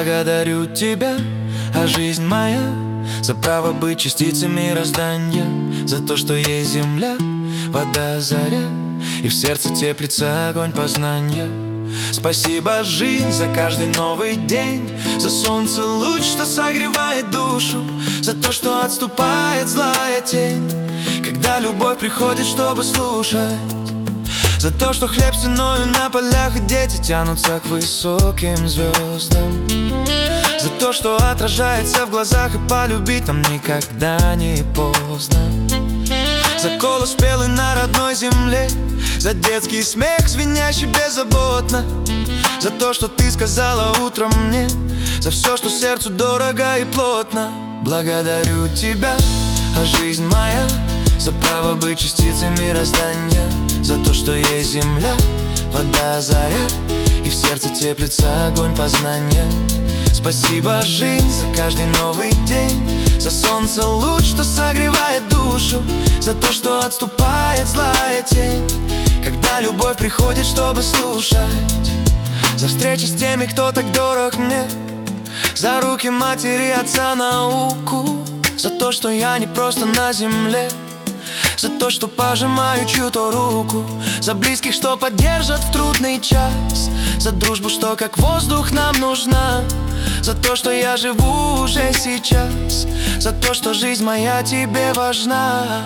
Благодарю тебя, жизнь моя, за право быть частицей мироздания, за то, что есть земля, вода, заря, и в сердце теплится огонь познания. Спасибо, жизнь, за каждый новый день, за солнце луч, что согревает душу, за то, что отступает злая тень, когда любовь приходит, чтобы слушать, за то, что хлеб ценою на полях, и дети тянутся к высоким звездам, за то, что отражается в глазах, и полюбить нам никогда не поздно, за голос спелый на родной земле, за детский смех, звенящий беззаботно, за то, что ты сказала утром мне, за все, что сердцу дорого и плотно. Благодарю тебя, жизнь моя, за право быть частицей мироздания, за то, что есть земля, вода, заря, и в сердце теплится огонь познания. Спасибо, жизнь, за каждый новый день, за солнце луч, что согревает душу, за то, что отступает злая тень, когда любовь приходит, чтобы слушать, за встречи с теми, кто так дорог мне, за руки матери, отца, науку, за то, что я не просто на земле, за то, что пожимаю чью-то руку, за близких, что поддержат в трудный час, за дружбу, что как воздух нам нужна, за то, что я живу уже сейчас, за то, что жизнь моя тебе важна.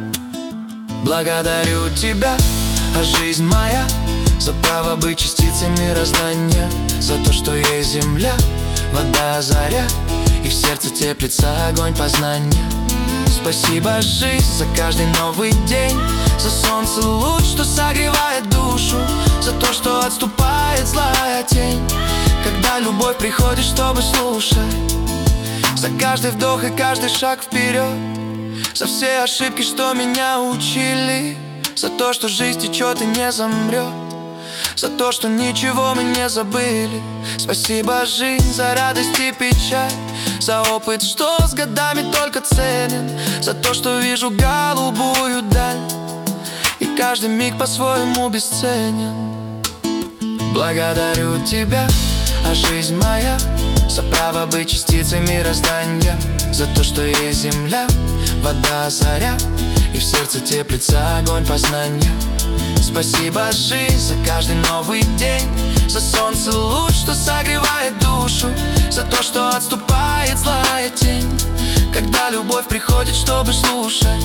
Благодарю тебя, жизнь моя, за право быть частицей мироздания, за то, что есть земля, вода, заря, и в сердце теплится огонь познания. Спасибо, жизнь, за каждый новый день, за солнце луч, что согревает душу, за то, что отступает злая тень, когда любовь приходит, чтобы слушать, за каждый вдох и каждый шаг вперед, за все ошибки, что меня учили, за то, что жизнь течет и не замрет, за то, что ничего мы не забыли. Спасибо, жизнь, за радость и печаль, за опыт, что с годами только ценен, за то, что вижу голубую даль, и каждый миг по-своему бесценен. Благодарю тебя, жизнь моя, за право быть частицей мироздания, за то, что есть земля, вода, заря, и в сердце теплится огонь познания. Спасибо, жизнь, за каждый новый день, за солнце луч, что согревает душу, за то, что отступает злая тень, когда любовь приходит, чтобы слушать.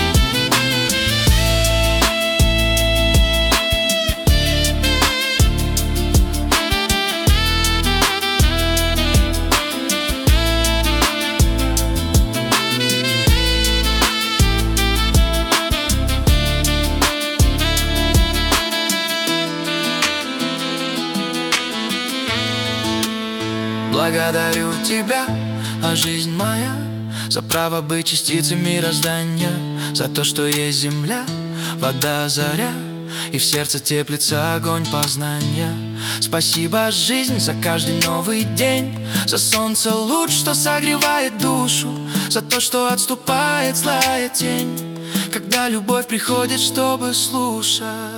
Благодарю тебя, жизнь моя, за право быть частицей мироздания, за то, что есть земля, вода, заря, и в сердце теплится огонь познания. Спасибо, жизнь, за каждый новый день, за солнце луч, что согревает душу, за то, что отступает злая тень, когда любовь приходит, чтобы слушать.